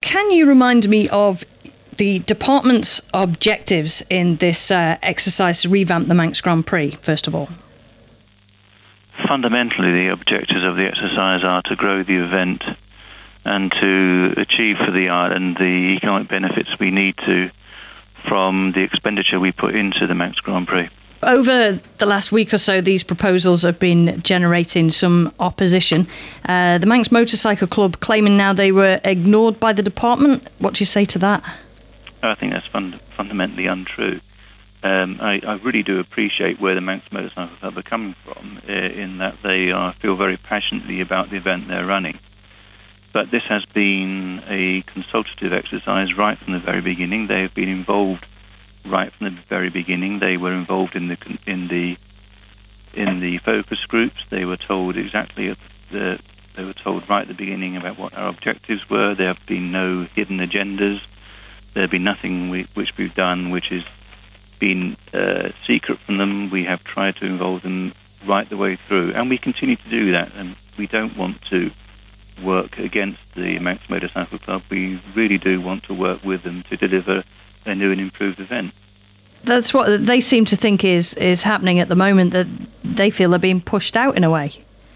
can you remind me of the department's objectives in this exercise to revamp the Manx Grand Prix, first of all? Fundamentally, the objectives of the exercise are to grow the event and to achieve for the island the economic benefits we need to from the expenditure we put into the Manx Grand Prix. Over the last week or so, these proposals have been generating some opposition. The Manx Motorcycle Club claiming now they were ignored by the department. What do you say to that? I think that's fundamentally untrue. I really do appreciate where the Manx Motorcycle Club are coming from, in that they feel very passionately about the event they're running. But this has been a consultative exercise right from the very beginning. They have been involved right from the very beginning. They were involved in the focus groups. They were told exactly they were told right at the beginning about what our objectives were. There have been no hidden agendas. There have been nothing which we've done which has been secret from them. We have tried to involve them right the way through, and we continue to do that. And we don't want to work against the Manx Motorcycle Club. We really do want to work with them to deliver a new and improved event. That's what they seem to think is happening at the moment, that they feel they're being pushed out in a way.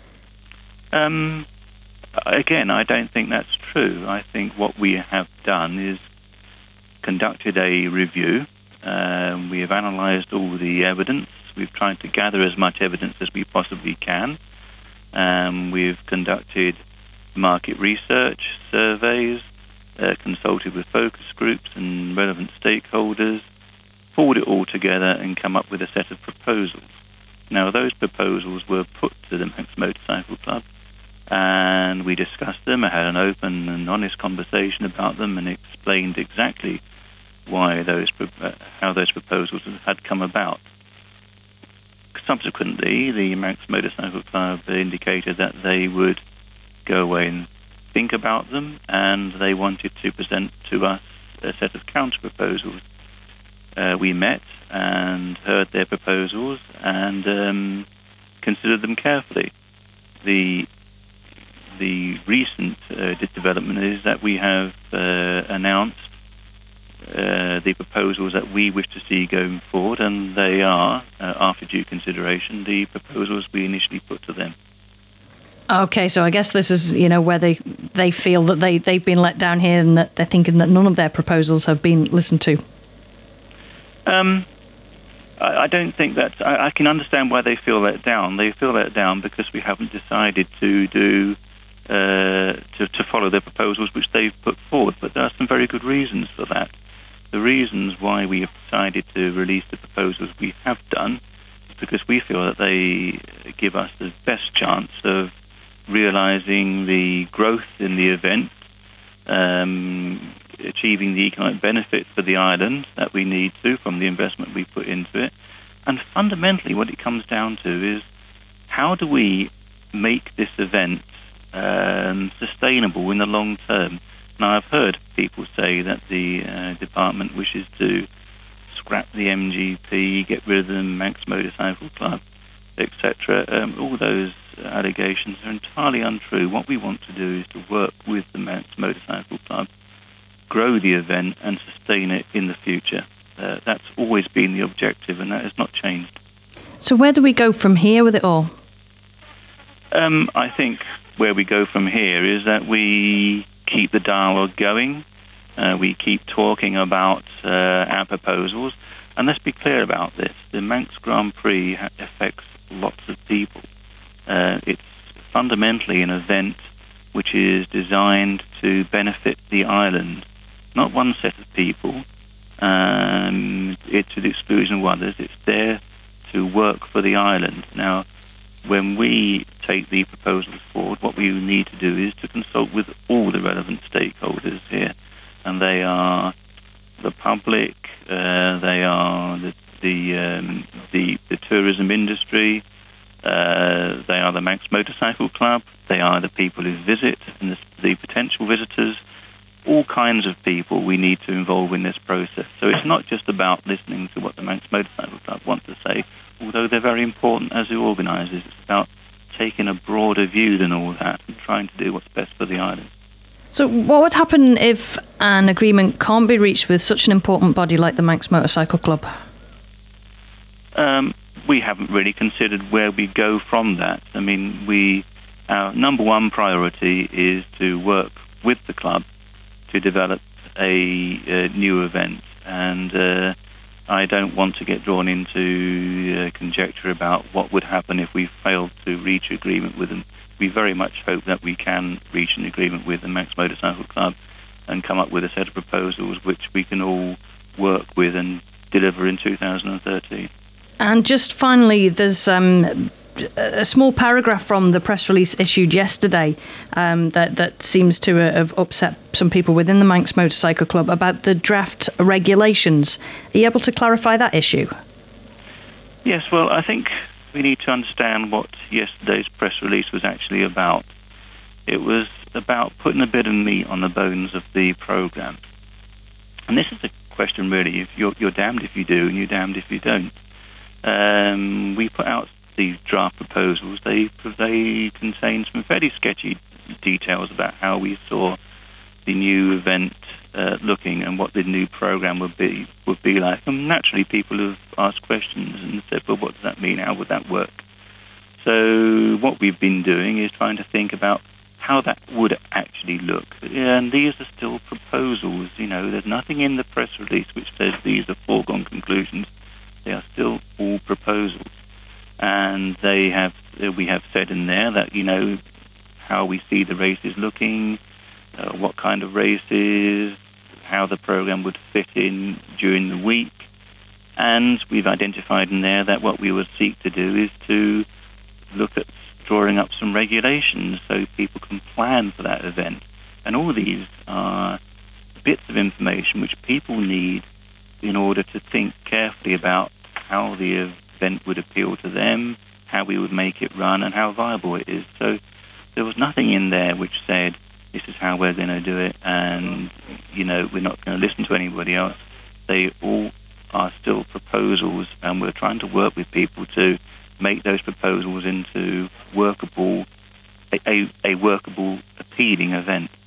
Again, I don't think that's true. I think what we have done is conducted a review. We have analysed all the evidence. We've tried to gather as much evidence as we possibly can. We've conducted market research, surveys, consulted with focus groups and relevant stakeholders, pulled it all together and come up with a set of proposals. Now, those proposals were put to the Manx Motorcycle Club, and we discussed them. I had an open and honest conversation about them and explained exactly why how those proposals had come about. Subsequently, the Manx Motorcycle Club indicated that they would go away and think about them, and they wanted to present to us a set of counter-proposals. We met and heard their proposals and considered them carefully. The recent development is that we have announced the proposals that we wish to see going forward, and they are, after due consideration, the proposals we initially put to them. Okay, so I guess this is, where they feel that they've been let down here, and that they're thinking that none of their proposals have been listened to. I don't think that... I can understand why they feel let down. They feel let down because we haven't decided to follow their proposals which they've put forward, but there are some very good reasons for that. The reasons why we have decided to release the proposals we have done is because we feel that they give us the best chance of realising the growth in the event, achieving the economic benefit for the island that we need to from the investment we put into it. And fundamentally what it comes down to is, how do we make this event sustainable in the long term? Now, I've heard people say that the department wishes to scrap the MGP, get rid of the Manx Motorcycle Club, etc. All those allegations are entirely untrue. What we want to do is to work with the Manx Motorcycle Club, grow the event and sustain it in the future. That's always been the objective, and that has not changed. So where do we go from here with it all? I think where we go from here is that we keep the dialogue going. We keep talking about our proposals. And let's be clear about this. The Manx Grand Prix affects lots of people. It's fundamentally an event which is designed to benefit the island, not one set of people. It's to the exclusion of others. It's there to work for the island. Now, when we take the proposals forward, what we need to do is to consult with all the relevant stakeholders here, and they are the public, they are the tourism industry, they are the Manx Motorcycle Club, they are the people who visit and the potential visitors. All kinds of people we need to involve in this process. So it's not just about listening to what the Manx Motorcycle Club want to say, although they're very important as the organisers. It's about taking a broader view than all that and trying to do what's best for the island. So what would happen if an agreement can't be reached with such an important body like the Manx Motorcycle Club? We haven't really considered where we go from that. I mean, our number one priority is to work with the club to develop a new event, and I don't want to get drawn into conjecture about what would happen if we failed to reach agreement with them. We very much hope that we can reach an agreement with the Manx Motorcycle Club and come up with a set of proposals which we can all work with and deliver in 2013. And just finally, there's a small paragraph from the press release issued yesterday that seems to have upset some people within the Manx Motorcycle Club about the draft regulations. Are you able to clarify that issue? Yes, well, I think we need to understand what yesterday's press release was actually about. It was about putting a bit of meat on the bones of the programme. And this is a question, really, if you're damned if you do and you're damned if you don't. We put out these draft proposals. They contain some fairly sketchy details about how we saw the new event looking and what the new program would be like. And naturally, people have asked questions and said, "Well, what does that mean? How would that work?" So what we've been doing is trying to think about how that would actually look. And these are still proposals. You know, there's nothing in the press release which says these are foregone conclusions. They are still all proposals. And we have said in there that, you know, how we see the races looking, what kind of races, how the program would fit in during the week. And we've identified in there that what we would seek to do is to look at drawing up some regulations so people can plan for that event. And all these are bits of information which people need in order to think carefully about how the event would appeal to them, how we would make it run, and how viable it is. So there was nothing in there which said, this is how we're going to do it, and, you know, we're not going to listen to anybody else. They all are still proposals, and we're trying to work with people to make those proposals into a workable, appealing event.